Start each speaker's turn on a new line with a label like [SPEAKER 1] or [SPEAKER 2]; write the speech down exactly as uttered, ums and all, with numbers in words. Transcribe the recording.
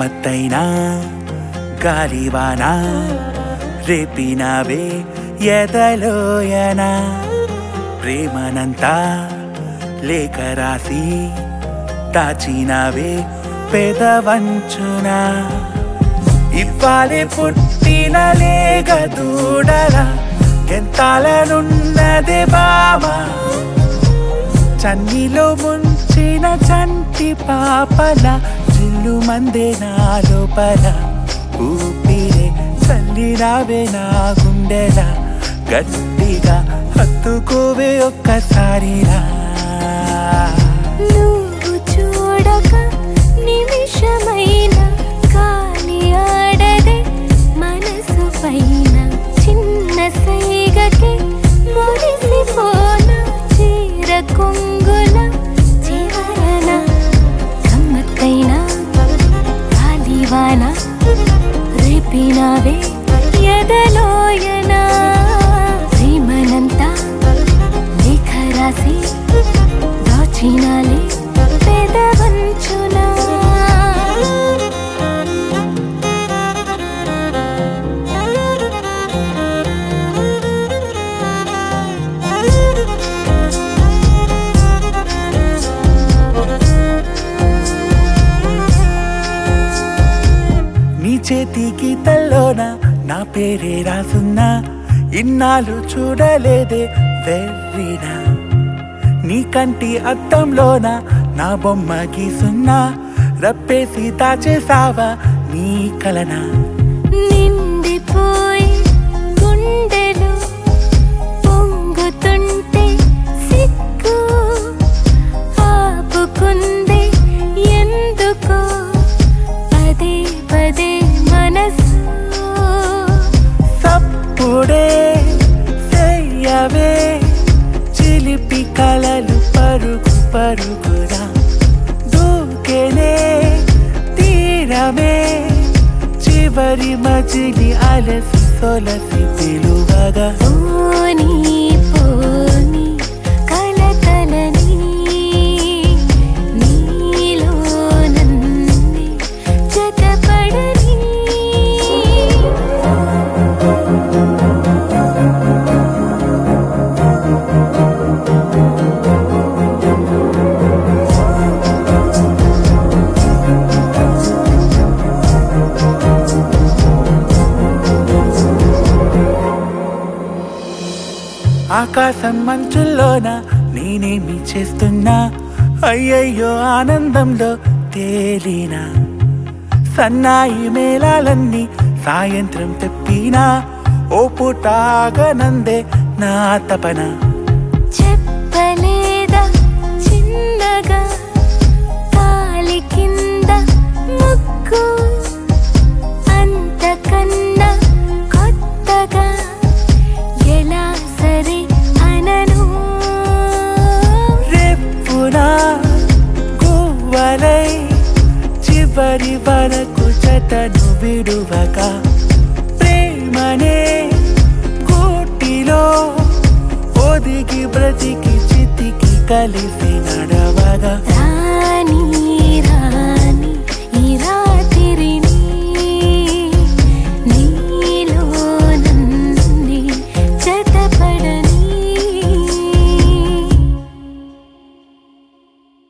[SPEAKER 1] గమ్మత్తైనా గాలివానా రేపినవే ఎదలోయనా ప్రేమనంతా లేఖ రాసి దాచినవే పెదవంచునా ఇవ్వాలే పుట్టిన లేగ దూడల ఎంతాలనున్నదే బామ చన్నీలో ముంచిన చంటి పాపల చిల్లు మందే నా లోపల ఊపిరే చల్లిరావే నా గుండెల గట్టిగా హత్తుకోవే ఒక్కసారిరా
[SPEAKER 2] నువ్వు చూడక నిమిషమైన గాలి ఆడదే మనసు పైన చిన్న సైగకి మురిసిపోన చీర కొంగుల చివరన గమ్మత్తైన గాలివాన రేపినవే ఎదలోయనా ప్రేమనంతా లేఖ రాసి దాచినాలే పెదవంచునా
[SPEAKER 1] నీ చేతి గీతల్లోన నా పేరే రాసున్నా ఇన్నాళ్ళు చూడలేదే వెర్రినా నీ కంటి అద్దంలోన నా బొమ్మ గీసున్నా రప్పేసి దాచేసావా నీ కలనా
[SPEAKER 2] నిండిపోయి గుండెలు పొంగుతుంటే సిగ్గు ఆపుకుంది ఎందుకో పదే పదే మనసు
[SPEAKER 1] సప్పుడే చెయ్యవే చిలిపి కలలు పరుగు పరుగురా దూకేనే తీరమే చివరి మజిలి అలసి సొలసి పిలువగా
[SPEAKER 2] పోనీ పోనీ కలకలని నీలో నన్నే జతపడని
[SPEAKER 1] ఆకాశం మంచుల్లోన నేనేమి చేస్తున్నా అయ్యయ్యో ఆనందంలో తేలినా సన్నాయి మేళాలన్నీ సాయంత్రం తెప్పినా ఓ పుటాగనందే నా తపన
[SPEAKER 2] చెప్పలేదా చిన్నగా కాలి కింద ముక్కు అంతకన్నా కొత్తగా ఎలా సరే అనను
[SPEAKER 1] రేపునా గువ్వలై చివరి వరకు జతను విడువగా ప్రేమనే కూటిలో ఒదిగి బ్రతికి చితికి కలిసి నడవగా
[SPEAKER 2] రాణి